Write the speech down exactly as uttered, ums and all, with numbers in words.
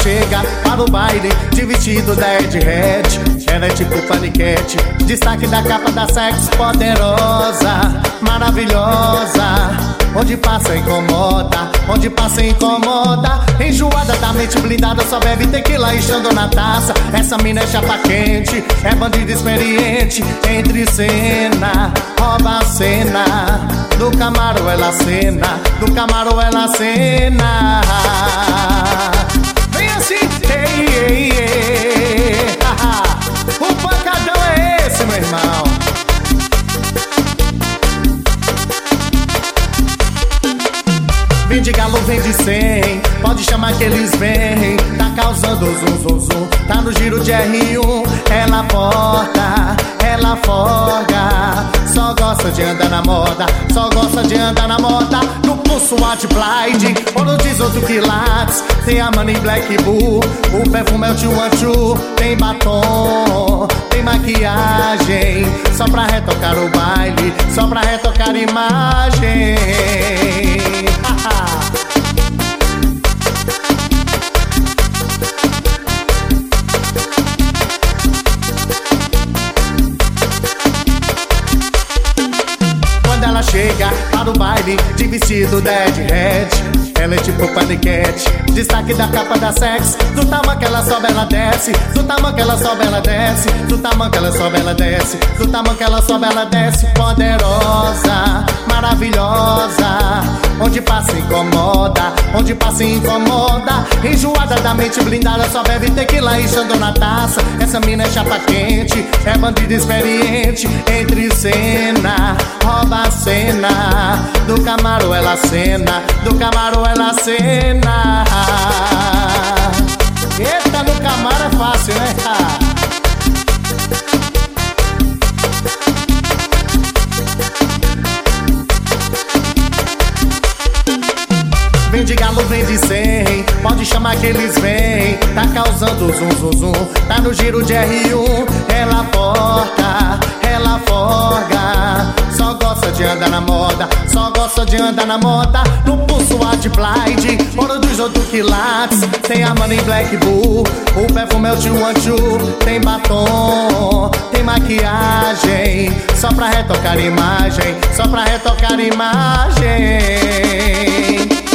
chega para o baile de vestido da Ed Red, ela é tipo paniquete, destaque da capa da Sexy, poderosa, maravilhosa. Onde passa incomoda, onde passa incomoda. Enjoada da mente blindada, só bebe tequila estando na taça. Essa mina é chapa quente, é bandida experiente. Entre cena, rouba a cena. Do Camaro ela cena, do Camaro ela cena. Vem assim, ei, ei, ei. O pancadão é esse, meu irmão. Vem de galo, vem de cem, pode chamar que eles vêm. Tá causando zum, zum, zum, tá no giro de R um. Ela porta, ela folga, só gosta de andar na moda, só gosta de andar na moda. No pulso White Blind, ouro dezoito quilates. Tem a Money Black Bull, o perfume é o two one two. Tem batom, tem maquiagem, só pra retocar o baile, só pra retocar a imagem. Quando ela chega para o baile de vestido da Ed Red, ela é tipo paniquete, destaque da capa da Sexy. Do tamanho que ela sobe, ela desce. Do tamanho que ela sobe, ela desce. Do tamanho que ela sobe, ela desce. Do tamanho que ela sobe, ela desce. Poderosa, maravilhosa. Onde passa incomoda, onde passa incomoda. Enjoada da mente blindada, só bebe tequila estando na taça. Essa mina é chapa quente, é bandida experiente. Entre cena, rouba a cena. Do Camaro ela cena, do Camaro ela cena. Eita, no Camaro é fácil, né? Vem de galo, vem de cem, pode chamar que eles vêm. Tá causando zum, zum, zum, tá no giro de R um. Ela porta, ela folga, só gosta de andar na moda, só gosta de andar na moda. No pulso White Blind, ouro dos oito quilates. Tem a Money Black Bull, o perfume é o two one two. Tem batom, tem maquiagem, só pra retocar a imagem, só pra retocar a imagem.